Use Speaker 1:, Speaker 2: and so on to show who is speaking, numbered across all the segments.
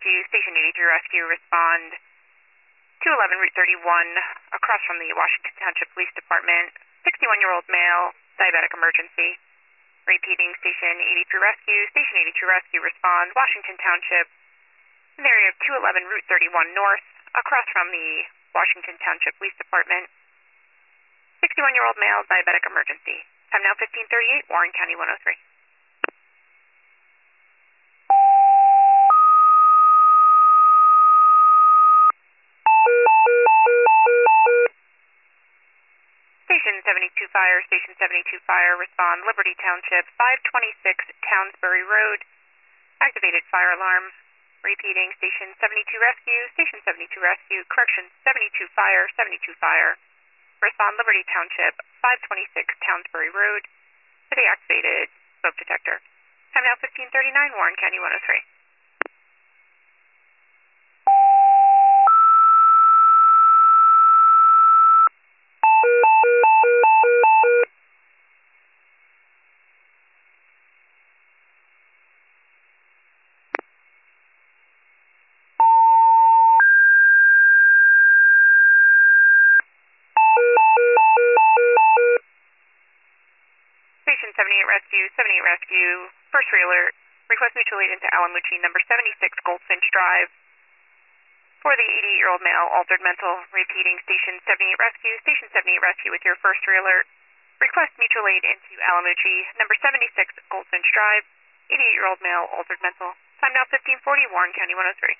Speaker 1: Rescue, Station 83 Rescue, respond 211 Route 31, across from the Washington Township Police Department. 61-year-old male, diabetic emergency. Repeating, Station 83 Rescue, Station 82 Rescue, respond Washington Township, in the area of 211 Route 31 North, across from the Washington Township Police Department. 61-year-old male, diabetic emergency. Time now 15:38, Warren County 103. Station 72 Fire, Station 72 Fire, respond Liberty Township, 526 Townsbury Road. Activated fire alarm. Repeating, Station 72 Rescue, Station 72 Rescue, correction, 72 Fire, 72 Fire. Respond Liberty Township, 526 Townsbury Road, to the activated smoke detector. Time now 15:39, Warren County 103. Station 78 Rescue, 78 Rescue, first alert. Request mutual aid into Alamucci, number 76 Goldfinch Drive. For the 88-year-old male, altered mental. Repeating, Station 78 Rescue, Station 78 Rescue with your first alert. Request mutual aid into Alamucci, number 76 Goldfinch Drive. 88-year-old male, altered mental. Time now 15:40, Warren County 103.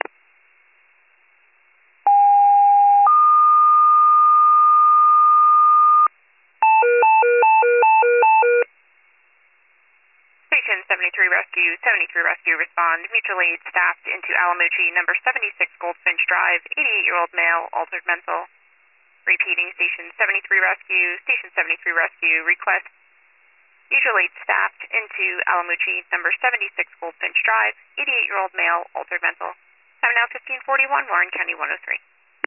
Speaker 1: Station 73 Rescue, 73 Rescue, respond. Mutual aid staffed into Alamucci, number 76 Goldfinch Drive. 88-year-old male, altered mental. Repeating, Station 73 Rescue, Station 73 Rescue, request mutual aid staffed into Alamucci, number 76 Goldfinch Drive. 88-year-old male, altered mental. Time now 15:41, Warren County 103.